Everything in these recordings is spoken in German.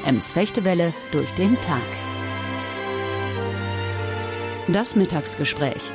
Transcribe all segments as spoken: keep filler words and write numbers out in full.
Ems Fechtewelle durch den Tag. Das Mittagsgespräch.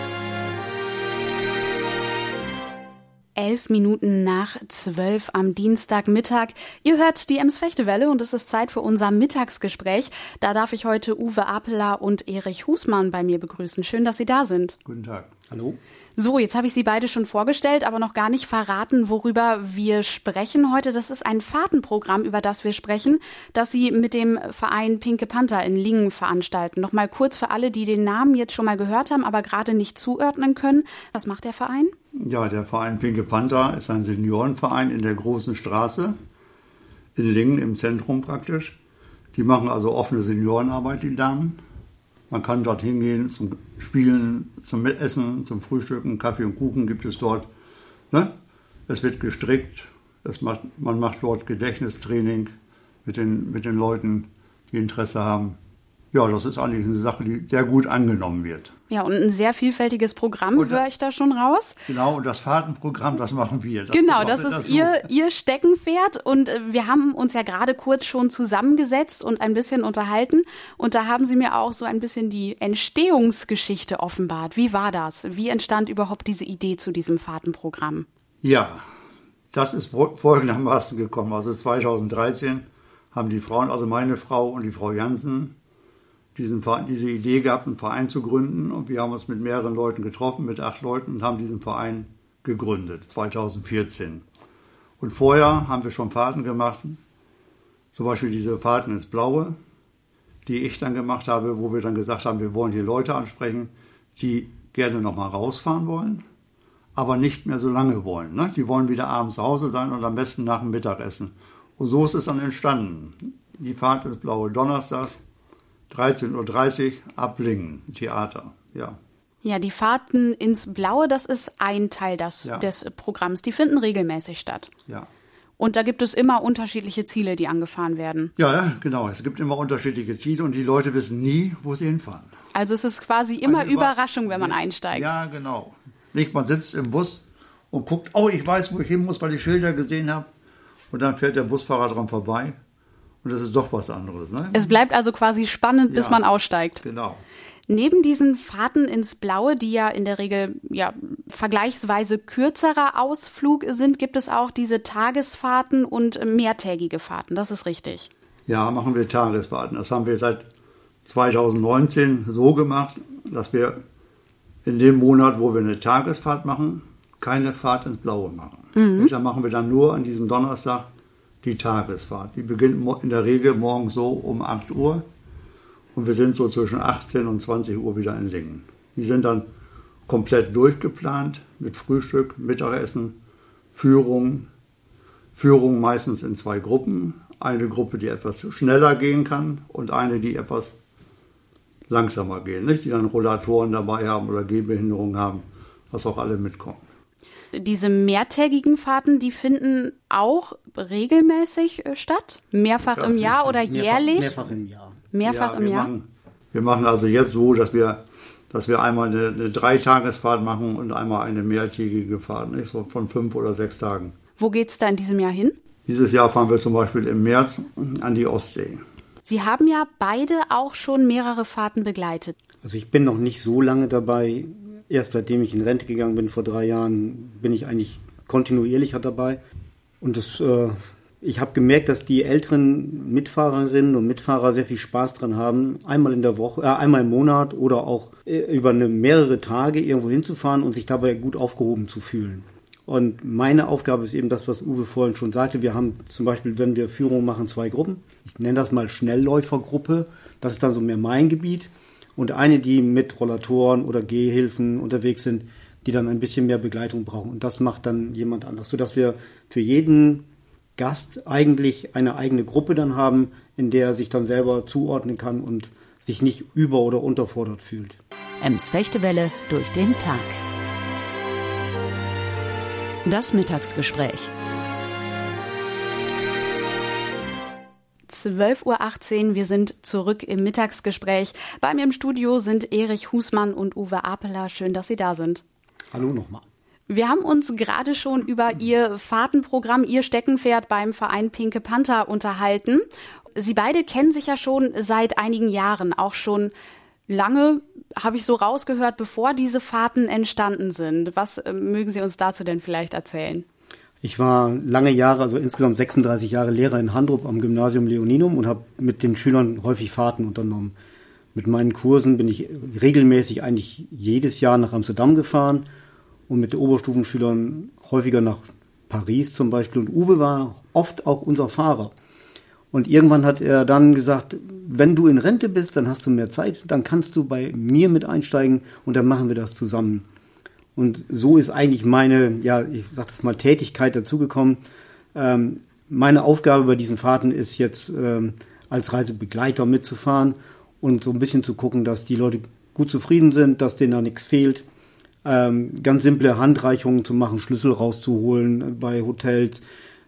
Elf Minuten nach zwölf am Dienstagmittag. Ihr hört die Ems Fechtewelle und es ist Zeit für unser Mittagsgespräch. Da darf ich heute Uwe Apeler und Erich Husmann bei mir begrüßen. Schön, dass Sie da sind. Guten Tag. Hallo. So, jetzt habe ich Sie beide schon vorgestellt, aber noch gar nicht verraten, worüber wir sprechen heute. Das ist ein Fahrtenprogramm, über das wir sprechen, das Sie mit dem Verein Pinke Panther in Lingen veranstalten. Nochmal kurz für alle, die den Namen jetzt schon mal gehört haben, aber gerade nicht zuordnen können. Was macht der Verein? Ja, der Verein Pinke Panther ist ein Seniorenverein in der Großen Straße, in Lingen im Zentrum praktisch. Die machen also offene Seniorenarbeit, die Damen. Man kann dort hingehen zum Spielen, zum Essen, zum Frühstücken, Kaffee und Kuchen gibt es dort. Ne? Es wird gestrickt, es macht, man macht dort Gedächtnistraining mit den, mit den Leuten, die Interesse haben. Ja, das ist eigentlich eine Sache, die sehr gut angenommen wird. Ja, und ein sehr vielfältiges Programm, höre ich da schon raus. Genau, und das Fahrtenprogramm, das machen wir. Das genau, das ist ihr, ihr Steckenpferd. Und wir haben uns ja gerade kurz schon zusammengesetzt und ein bisschen unterhalten. Und da haben Sie mir auch so ein bisschen die Entstehungsgeschichte offenbart. Wie war das? Wie entstand überhaupt diese Idee zu diesem Fahrtenprogramm? Ja, das ist folgendermaßen gekommen. Also zweitausenddreizehn haben die Frauen, also meine Frau und die Frau Jansen, diesen, diese Idee gehabt, einen Verein zu gründen. Und wir haben uns mit mehreren Leuten getroffen, mit acht Leuten, und haben diesen Verein gegründet, zweitausendvierzehn. Und vorher haben wir schon Fahrten gemacht, zum Beispiel diese Fahrten ins Blaue, die ich dann gemacht habe, wo wir dann gesagt haben, wir wollen hier Leute ansprechen, die gerne nochmal rausfahren wollen, aber nicht mehr so lange wollen. Ne? Die wollen wieder abends zu Hause sein und am besten nach dem Mittagessen. Und so ist es dann entstanden. Die Fahrt ins Blaue donnerstags, dreizehn Uhr dreißig, ab Lingen, Theater, ja. Ja, die Fahrten ins Blaue, das ist ein Teil des, ja. des Programms. Die finden regelmäßig statt. Ja. Und da gibt es immer unterschiedliche Ziele, die angefahren werden. Ja, ja, genau. Es gibt immer unterschiedliche Ziele und die Leute wissen nie, wo sie hinfahren. Also es ist quasi immer Eine Über- Überraschung, wenn man einsteigt. Ja, genau. Nicht, man sitzt im Bus und guckt, oh, ich weiß, wo ich hin muss, weil ich Schilder gesehen habe. Und dann fährt der Busfahrer dran vorbei. Und das ist doch was anderes, ne? Es bleibt also quasi spannend, bis Ja, man aussteigt. Genau. Neben diesen Fahrten ins Blaue, die ja in der Regel ja vergleichsweise kürzerer Ausflug sind, gibt es auch diese Tagesfahrten und mehrtägige Fahrten. Das ist richtig. Ja, machen wir Tagesfahrten. Das haben wir seit zweitausendneunzehn so gemacht, dass wir in dem Monat, wo wir eine Tagesfahrt machen, keine Fahrt ins Blaue machen. Mhm. Da machen wir dann nur an diesem Donnerstag die Tagesfahrt. Die beginnt in der Regel morgens so um acht Uhr und wir sind so zwischen achtzehn und zwanzig Uhr wieder in Lingen. Die sind dann komplett durchgeplant mit Frühstück, Mittagessen, Führung. Führung meistens in zwei Gruppen. Eine Gruppe, die etwas schneller gehen kann und eine, die etwas langsamer gehen, nicht? Die dann Rollatoren dabei haben oder Gehbehinderung haben, dass auch alle mitkommen. Diese mehrtägigen Fahrten, die finden auch regelmäßig statt? Mehrfach Ja, im Jahr oder Mehrfach, jährlich? Mehrfach im Jahr. Mehrfach ja, im wir Jahr? Machen, wir machen also jetzt so, dass wir, dass wir einmal eine, eine Dreitagesfahrt machen und einmal eine mehrtägige Fahrt, nicht? So von fünf oder sechs Tagen. Wo geht's da in diesem Jahr hin? Dieses Jahr fahren wir zum Beispiel im März an die Ostsee. Sie haben ja beide auch schon mehrere Fahrten begleitet. Also ich bin noch nicht so lange dabei. Erst seitdem ich in Rente gegangen bin, vor drei Jahren, bin ich eigentlich kontinuierlicher dabei. Und das, äh, ich habe gemerkt, dass die älteren Mitfahrerinnen und Mitfahrer sehr viel Spaß dran haben, einmal in der Woche, äh, einmal im Monat oder auch äh, über eine, mehrere Tage irgendwo hinzufahren und sich dabei gut aufgehoben zu fühlen. Und meine Aufgabe ist eben das, was Uwe vorhin schon sagte. Wir haben zum Beispiel, wenn wir Führung machen, zwei Gruppen. Ich nenne das mal Schnellläufergruppe. Das ist dann so mehr mein Gebiet. Und eine, die mit Rollatoren oder Gehhilfen unterwegs sind, die dann ein bisschen mehr Begleitung brauchen. Und das macht dann jemand anders, sodass wir für jeden Gast eigentlich eine eigene Gruppe dann haben, in der er sich dann selber zuordnen kann und sich nicht über- oder unterfordert fühlt. Ems Fechtewelle durch den Tag. Das Mittagsgespräch. zwölf Uhr achtzehn, wir sind zurück im Mittagsgespräch. Bei mir im Studio sind Erich Husmann und Uwe Apeler. Schön, dass Sie da sind. Hallo nochmal. Wir haben uns gerade schon über Ihr Fahrtenprogramm, Ihr Steckenpferd beim Verein Pinke Panther unterhalten. Sie beide kennen sich ja schon seit einigen Jahren, auch schon lange, habe ich so rausgehört, bevor diese Fahrten entstanden sind. Was äh, mögen Sie uns dazu denn vielleicht erzählen? Ich war lange Jahre, also insgesamt sechsunddreißig Jahre Lehrer in Handrup am Gymnasium Leoninum und habe mit den Schülern häufig Fahrten unternommen. Mit meinen Kursen bin ich regelmäßig eigentlich jedes Jahr nach Amsterdam gefahren und mit den Oberstufenschülern häufiger nach Paris zum Beispiel. Und Uwe war oft auch unser Fahrer. Und irgendwann hat er dann gesagt, wenn du in Rente bist, dann hast du mehr Zeit, dann kannst du bei mir mit einsteigen und dann machen wir das zusammen. Und so ist eigentlich meine, ja, ich sag das mal, Tätigkeit dazugekommen. Ähm, meine Aufgabe bei diesen Fahrten ist jetzt, ähm, als Reisebegleiter mitzufahren und so ein bisschen zu gucken, dass die Leute gut zufrieden sind, dass denen da nichts fehlt. Ähm, ganz simple Handreichungen zu machen, Schlüssel rauszuholen bei Hotels,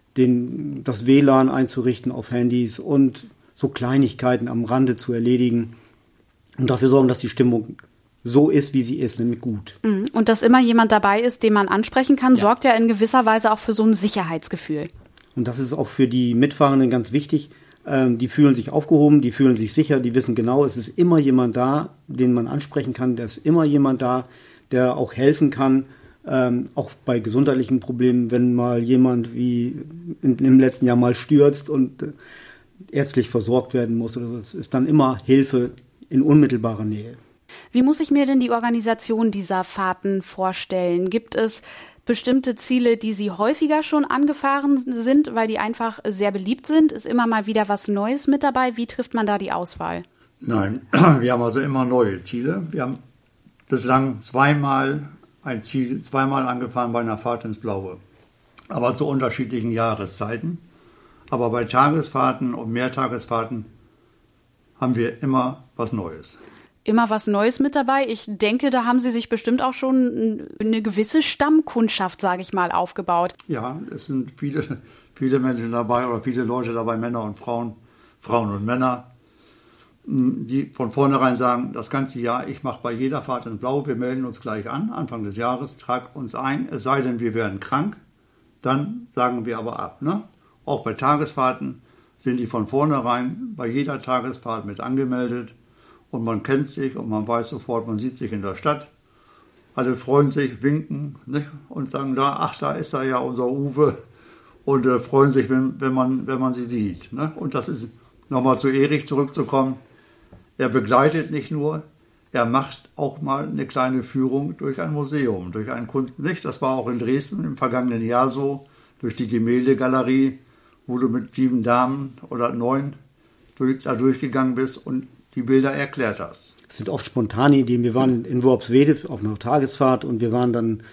den, das W L A N einzurichten auf Handys und so Kleinigkeiten am Rande zu erledigen und dafür sorgen, dass die Stimmung so ist, wie sie ist, nämlich gut. Und dass immer jemand dabei ist, den man ansprechen kann, ja. sorgt ja in gewisser Weise auch für so ein Sicherheitsgefühl. Und das ist auch für die Mitfahrenden ganz wichtig. Ähm, die fühlen sich aufgehoben, die fühlen sich sicher, die wissen genau, es ist immer jemand da, den man ansprechen kann, da ist immer jemand da, der auch helfen kann. Ähm, auch bei gesundheitlichen Problemen, wenn mal jemand wie in, im letzten Jahr mal stürzt und äh, ärztlich versorgt werden muss oder so, es ist dann immer Hilfe in unmittelbarer Nähe. Wie muss ich mir denn die Organisation dieser Fahrten vorstellen? Gibt es bestimmte Ziele, die Sie häufiger schon angefahren sind, weil die einfach sehr beliebt sind? Ist immer mal wieder was Neues mit dabei? Wie trifft man da die Auswahl? Nein, wir haben also immer neue Ziele. Wir haben bislang zweimal ein Ziel, zweimal angefahren bei einer Fahrt ins Blaue, aber zu unterschiedlichen Jahreszeiten. Aber bei Tagesfahrten und Mehrtagesfahrten haben wir immer was Neues. Immer was Neues mit dabei. Ich denke, da haben Sie sich bestimmt auch schon eine gewisse Stammkundschaft, sage ich mal, aufgebaut. Ja, es sind viele, viele Menschen dabei oder viele Leute dabei, Männer und Frauen, Frauen und Männer, die von vornherein sagen, das ganze Jahr, ich mache bei jeder Fahrt ins Blaue, wir melden uns gleich an, Anfang des Jahres, trag uns ein, es sei denn, wir werden krank, dann sagen wir aber ab. Ne? Auch bei Tagesfahrten sind die von vornherein bei jeder Tagesfahrt mit angemeldet und man kennt sich und man weiß sofort, man sieht sich in der Stadt. Alle freuen sich, winken, nicht? Und sagen, da, ach, da ist er ja, unser Uwe, und äh, freuen sich, wenn, wenn, man, wenn man sie sieht. Ne? Und das ist, nochmal zu Erich zurückzukommen, er begleitet nicht nur, er macht auch mal eine kleine Führung durch ein Museum, durch ein Kunst, nicht? Das war auch in Dresden im vergangenen Jahr so, durch die Gemäldegalerie, wo du mit sieben Damen oder neun durch, da durchgegangen bist und die Bilder erklärt hast. Es sind oft spontane Ideen. Wir waren in Worpswede auf einer Tagesfahrt und wir waren dann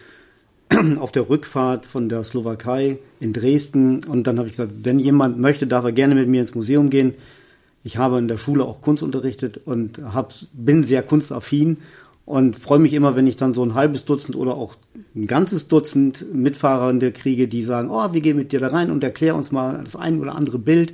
auf der Rückfahrt von der Slowakei in Dresden und dann habe ich gesagt, wenn jemand möchte, darf er gerne mit mir ins Museum gehen. Ich habe in der Schule auch Kunst unterrichtet und hab, bin sehr kunstaffin und freue mich immer, wenn ich dann so ein halbes Dutzend oder auch ein ganzes Dutzend Mitfahrende kriege, die sagen, oh, wir gehen mit dir da rein und erklär uns mal das ein oder andere Bild.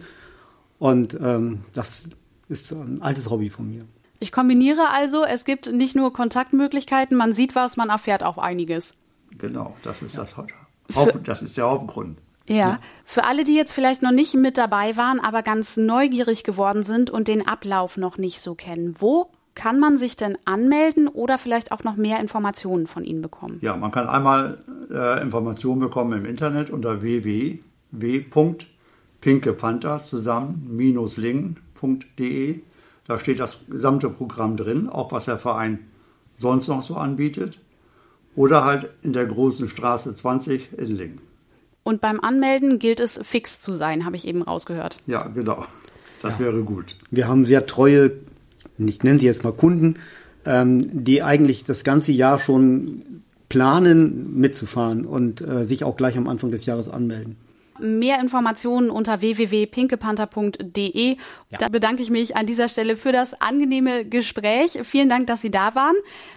Und ähm, das ist ein altes Hobby von mir. Ich kombiniere also, es gibt nicht nur Kontaktmöglichkeiten, man sieht was, man erfährt auch einiges. Genau, das ist, das, Haupt, das ist der Hauptgrund. Ja. ja, für alle, die jetzt vielleicht noch nicht mit dabei waren, aber ganz neugierig geworden sind und den Ablauf noch nicht so kennen, wo kann man sich denn anmelden oder vielleicht auch noch mehr Informationen von Ihnen bekommen? Ja, man kann einmal äh, Informationen bekommen im Internet unter w w w punkt pinkepanther zusammen lingen punkt d e. Da steht das gesamte Programm drin, auch was der Verein sonst noch so anbietet. Oder halt in der großen Straße zwanzig in Lingen. Und beim Anmelden gilt es, fix zu sein, habe ich eben rausgehört. Ja, genau. Das ja. wäre gut. Wir haben sehr treue, ich nenne sie jetzt mal Kunden, ähm, die eigentlich das ganze Jahr schon planen, mitzufahren und äh, sich auch gleich am Anfang des Jahres anmelden. Mehr Informationen unter w w w punkt pinkepanther punkt d e. Ja. Da bedanke ich mich an dieser Stelle für das angenehme Gespräch. Vielen Dank, dass Sie da waren.